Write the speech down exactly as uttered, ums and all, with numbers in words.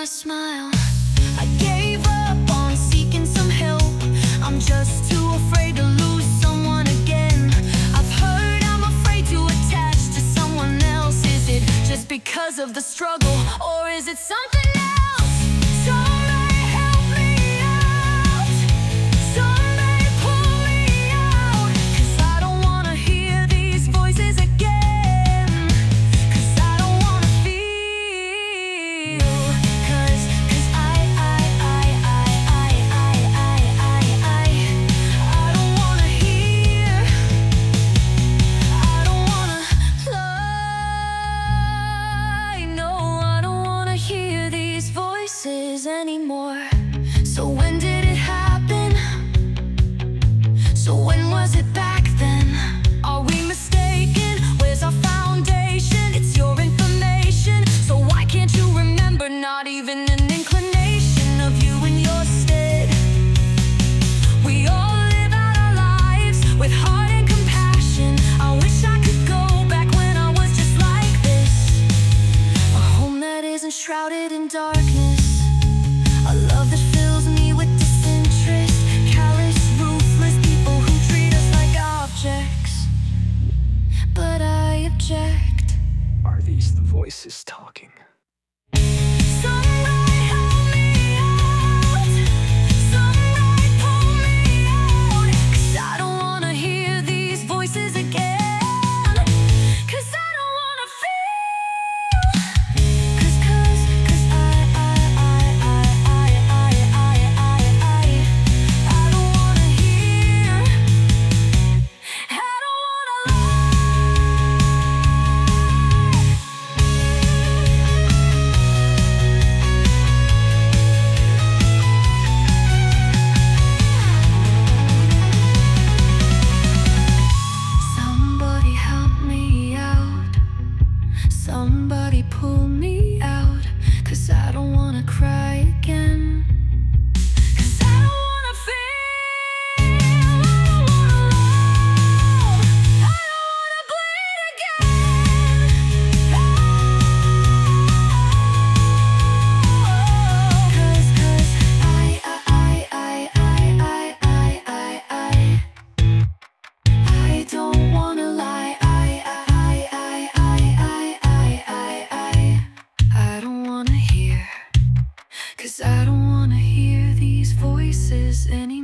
my smile. I gave up on seeking some help. I'm just too afraid to lose someone again. I've heard I'm afraid to attach to someone else. Is it just because of the struggle, or is it something else? Somebody help me out. Somebody pull me out. 'Cause I don't wanna hear these voices again. 'Cause I don't wanna feel. 'Cause, 'cause I, I, I, I, I, I, I, I, I, I don't wanna hear. I don't wanna lie. No, I don't wanna hear these voices anymore. So when did it happen? So when was it back then? Are we mistaken? Where's our foundation? It's your information, so why can't you remember? Not even an inclination of you in your stead. We all live out our lives with heart and compassion. I wish I could go back when I was just like this. A home that isn't shrouded in darkness. A love that fills me with disinterest. Callous, ruthless people who treat us like objects. But I object. Are these the voices talking? Somebody help me out. Somebody pull me out. 'Cause I don't wanna hear these voices again. 'Cause I don't wanna feel. 'Cause, 'cause, 'cause I, I, I, I, I, I, I, I, I, I don't wanna hear. I don't wanna Somebody help me out. Somebody pull me out. 'Cause I don't wanna cry again. 'Cause I don't wanna feel. I don't wanna love. I don't wanna bleed again. Oh, 'cause, 'cause I, I, I, I, I, I, I, I, I don't wanna lie. I, I, I, I, I, I, I, I, I don't wanna hear. 'Cause I don't wanna hear these voices anymore.